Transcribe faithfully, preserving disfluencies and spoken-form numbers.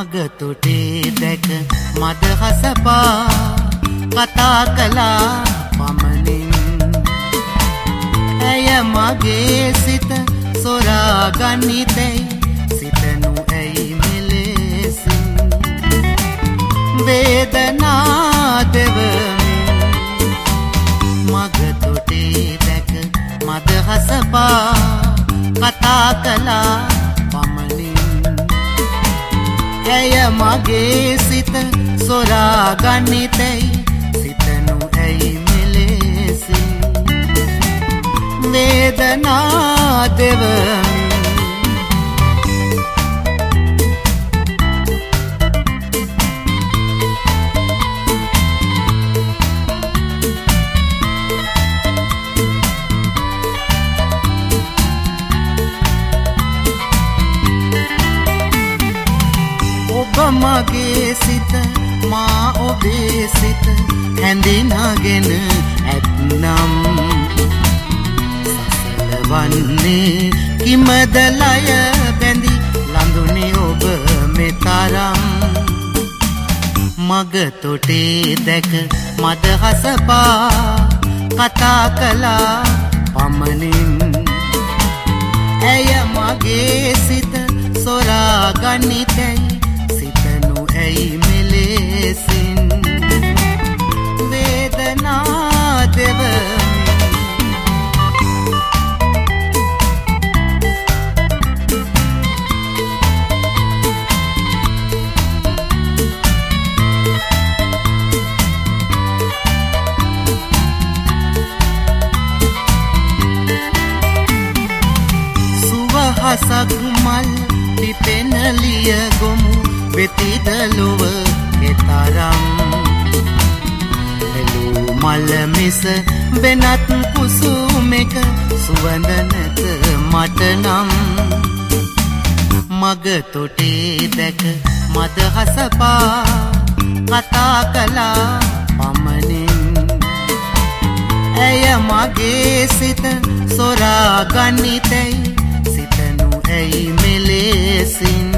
මග තොටේ දැක මද හසපා කතා කළා පමණින් ඇය මගේ සිත සොරා ගනිතැයි සිතනු ඇයි මෙලෙසින් වේදනා දෙවමින් මග තොටේ දැක මද හසපා කතා කළා ඇය මගේ සිත සොරා ගනිතැයි සිතනු ඇයි මෙලෙසින් වේදනා දෙවමින් මගේ සිත මා ඔබේ සිත හැඳිනාගෙන ඇත්නම් සසල වන්නේ කිමද ලය බැඳි ලඳුනේ ඔබ මෙතරම් මග තොටේ දැක මද හසපා කතා කළා පමණින් ඇය මගේ සිත සොරා ගනිතැයි ඇයි මෙලෙසින් වේදනා දෙවමින් සුවහසක් මල් පිපෙන ලිය ගොමු වෙතිද ලොව කෙතරම් එළූ මල මිස වෙනත් කුසුමෙක සුවඳ නැත මට නම් මග තොටේ දැක මද හසපා කතා කළා පමණින් ඇය මගේ සිත සොරා ගනිතැයි සිතනු ඇයි මෙලෙසින්